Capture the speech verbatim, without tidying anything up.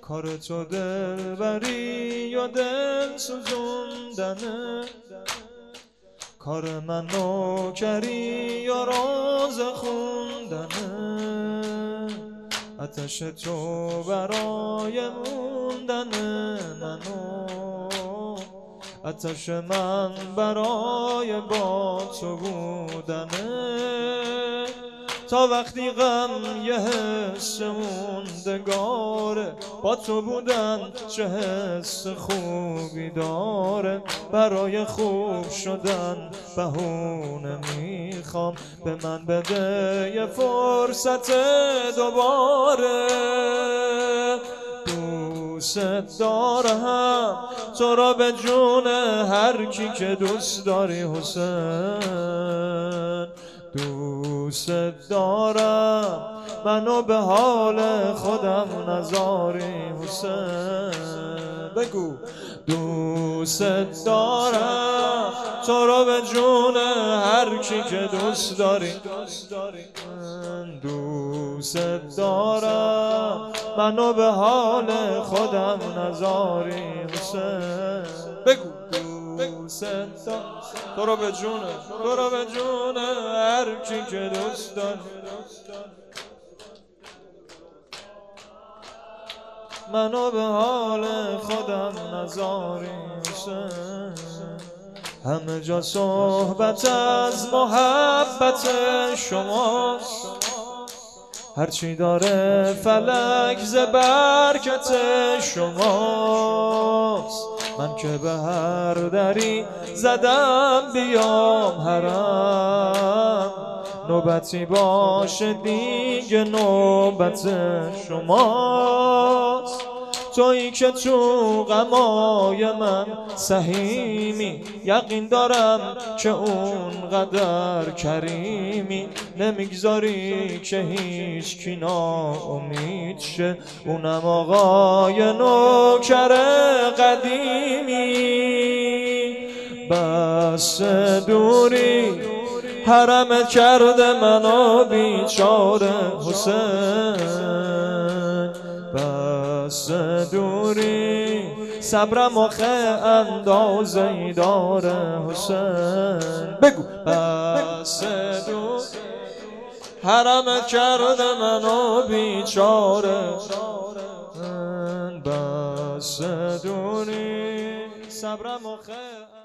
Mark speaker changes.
Speaker 1: کار تو دلبری و دل سوزوندنه، کار من نوکری یا راز خوندنه، آتش تو برای موندنه منو، آتش من برای با تو بودنه. تا وقتی غم یه حس موندگاره، با تو بودن چه حس خوبی داره. برای خوب شدن بهونه میخوام، به من بده یه فرصت دوباره. دوست دارم تو را به جون هر کی که دوست داری حسین. دوست دارم منو به حال خودم نذاری حسین. بگو دوست دارم تو رو به جون هر کی که دوست داری. دوست دارم منو به حال خودم نذاری حسین. بگو دوست دارم تو رو به جون، تو رو به جون هر کی که دوست داری. منو به حال خودم نذاری حسین. همه جا صحبت از محبت شماست، هرچی داره فلک ز برکت شماست. من که به هر دری زدم بیام حرم، نوبتی باشه دیگه نوبت شماست. تویی که تو غمای من سهیمی، یقین دارم که اون قدر کریمی. نمیگذاری که هیچ کی ناامید شه، اونم آقای نوکر قدیمی. بس دوری حرمت کرده منو بیچاره حسین. بس دوری صبرم آخه اندازه‌ای داره حسین. بگو بس دوری حرمت کرده منو بیچاره. بس دوری صبرم آخه